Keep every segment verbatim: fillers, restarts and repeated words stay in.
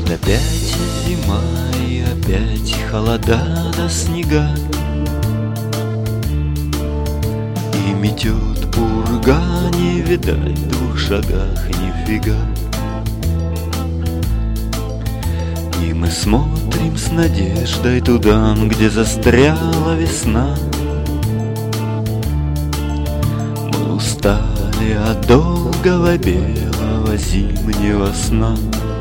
Вот опять зима и опять холода да снега, и метет пурга, не видать в двух шагах нифига. И мы смотрим с надеждой туда, где застряла весна. Мы устали от долгого белого зимнего сна.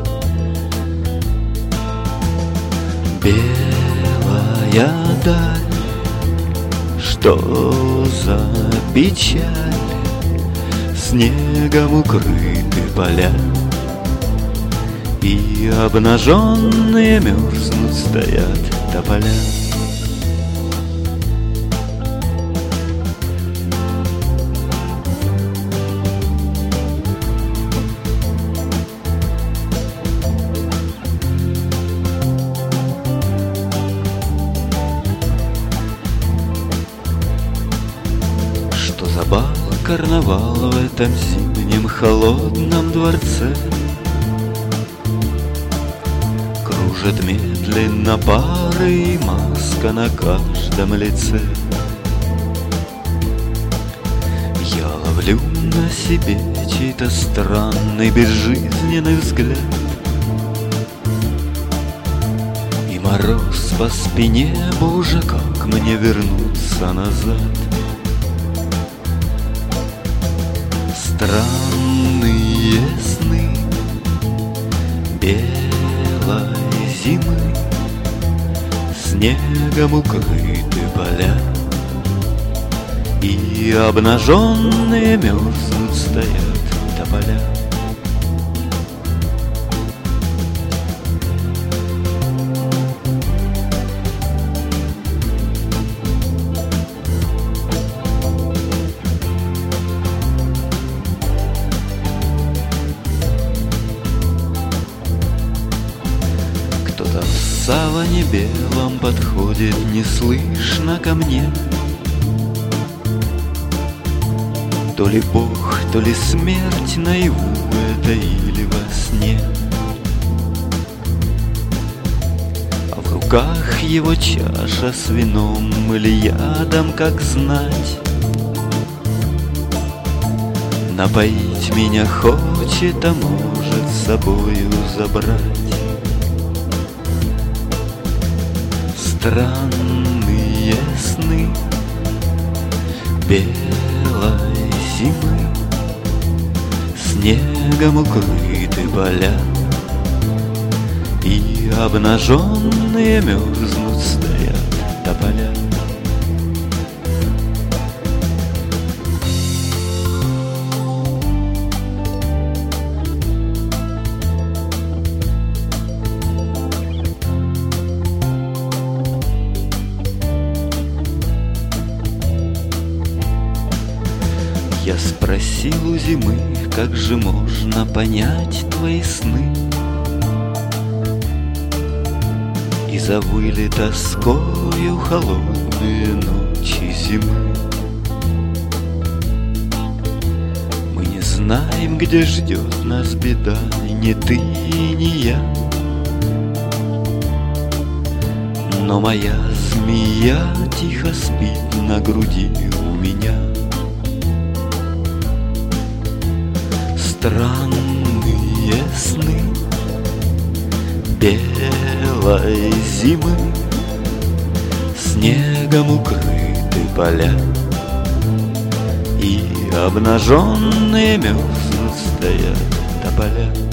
Белая даль, что за печаль, снегом укрыты поля, и обнаженные мерзнут стоят тополя. Что за бал, карнавал в этом зимнем холодном дворце? Кружат медленно пары, и маска на каждом лице. Я ловлю на себе чей-то странный безжизненный взгляд, и мороз по спине, боже, как мне вернуться назад. Странные сны белой зимы, снегом укрыты поля, и обнаженные мерзнут стоят тополя. Кто-то в саване белом подходит неслышно ко мне. То ли Бог, то ли смерть, наяву это или во сне. А в руках его чаша с вином или ядом, как знать. Напоить меня хочет, а может с собою забрать. Странные сны белой зимы, снегом укрыты поля, и обнаженные мерзнут стоят тополя. Я спросил у зимы, как же можно понять твои сны, и завыли тоскою холодные ночи зимы. Мы не знаем, где ждет нас беда, и ни ты, и ни я. Но моя змея тихо спит на груди у меня. Странные сны белой зимы, снегом укрыты поля, и обнаженные мерзнут стоят тополя.